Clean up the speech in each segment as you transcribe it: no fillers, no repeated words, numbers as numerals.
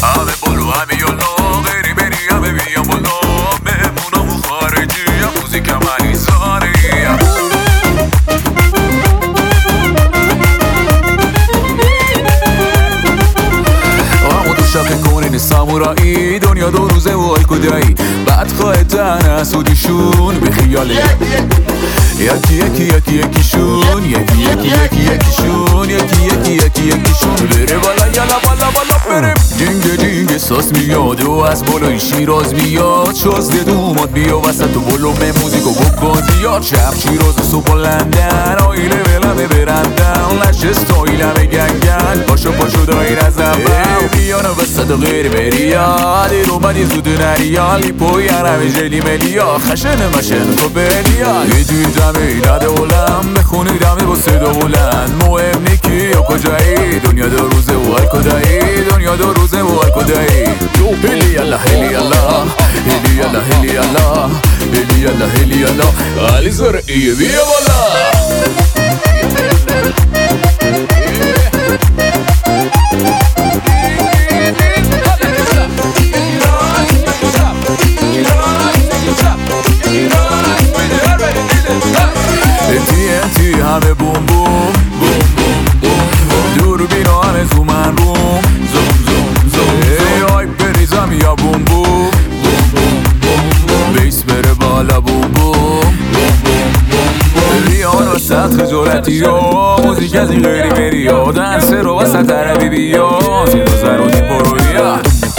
همه بلو همه یالا بری بری همه بیام بالا مهمونامو خارجی موزیکم علیزاری شاک کنین سامورایی دنیا دو روزه و آی کدایی بعد خواهد تن سودیشون به خیاله یکیشون یکیشون بره بالا یالا بالا بریم جنگ ساس میاد و از بالای شیراز میاد شازده دومات بیا وسط و بلو به موزیکو بکن زیاد شب شیراز و صبح لندن آیله بلمه برندن لش استایلمه گنگن پاشو دایر از اول بیانو وسط و غیر بریا دیر اومدی زود نریا لیپوی همه جلی ملیا خشن مشن تو بلیا یه توی جمعی نده اولم بخونی دمه با صدا بلند مهم نیکی یا کجایی دنیا دو روزه و هر کدایی دنیا دو روزه و هر کدایی هلی الله هلی الله هلی الله هلی الله هلی الله هلی الله علی زرعی بیا بالا TNT همه بوم بوم دوربینا همه زومن روم زوم ای آی بریزم یا بوم بوم بیس بره بالا بوم بوم بیان وسط خجالتی ها موزیک از این غیری بری ها دنسه رو وسط عربی بیا زیر و زرونی پرویا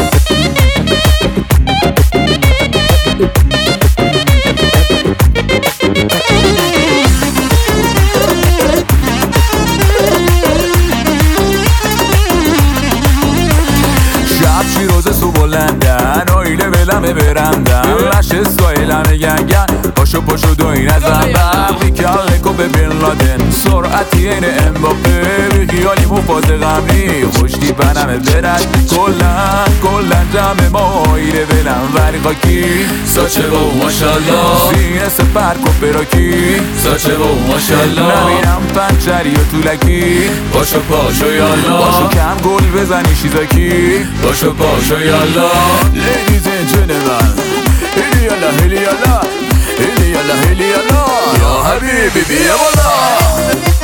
شیراز سو بلندن آیله بلمه برندن لش استایلمه گنگن پاشو دوین از انبر بیکل نکو به بین لادن سرعتی این امباپه بیخیالی مفاز غمنی خوشتی بنمه برد کلن جمع ما آیله بلم وری خاکی ساچه با ماشالله سینه سپر کن براکی ساچه با ماشالله نمیرم پنچری و طولکی پاشو یالا پاشو کم گل بزنی شیزاکی پاشو یالا Ladies and gentlemen هلی یالا هلی یالا هلی یالا هلی یالا یا حبیبی بیا بالا